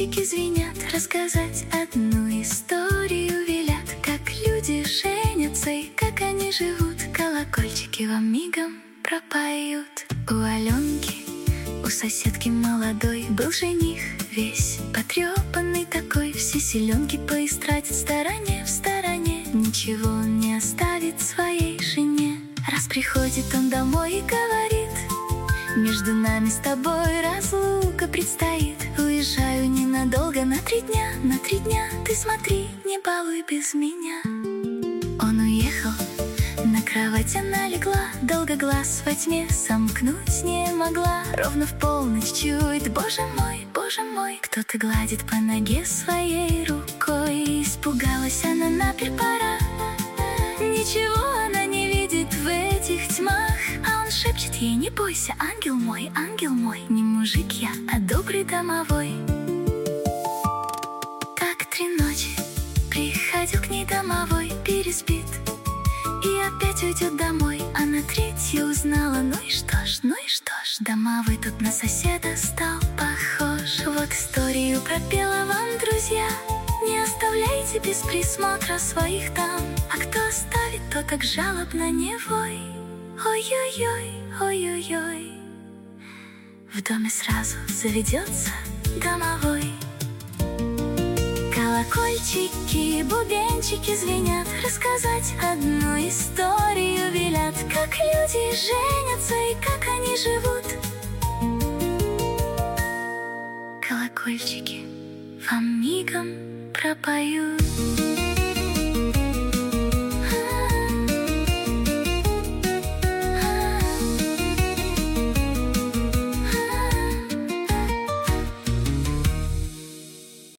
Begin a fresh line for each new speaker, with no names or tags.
Бубенчики звенят, рассказать одну историю велят. Как люди женятся и как они живут, колокольчики вам мигом пропоют. У Аленки, у соседки молодой, был жених весь потрепанный такой. Все селенки поистратит в стороне, ничего он не оставит своей жене. Раз приходит он домой и говорит: между нами с тобой разлука предстоит. Уезжаю ненадолго, на 3 дня, ты смотри, не балуй без меня. Он уехал, на кровать она легла, долго глаз во тьме сомкнуть не могла. Ровно в полночь чует: боже мой, кто-то гладит по ноге своей рукой. Испугалась она наперпора, ничего она не видит в этих тьмах. А он шепчет ей: не бойся, ангел мой, не мужик я, а добрый домовой. Так 3 ночи приходил к ней домовой, переспит и опять уйдет домой. А на 3-ю узнала: ну и что ж, домовой тут на соседа стал похож. Вот историю пропела вам, друзья. Не оставляйте без присмотра своих дам, а кто оставит, то так жалобно не вой. Ой-ой-ой, ой-ой-ой, в доме сразу заведется домовой. Колокольчики, бубенчики звенят, рассказать одну историю велят. Как люди женятся и как они живут, колокольчики вам мигом пропоют.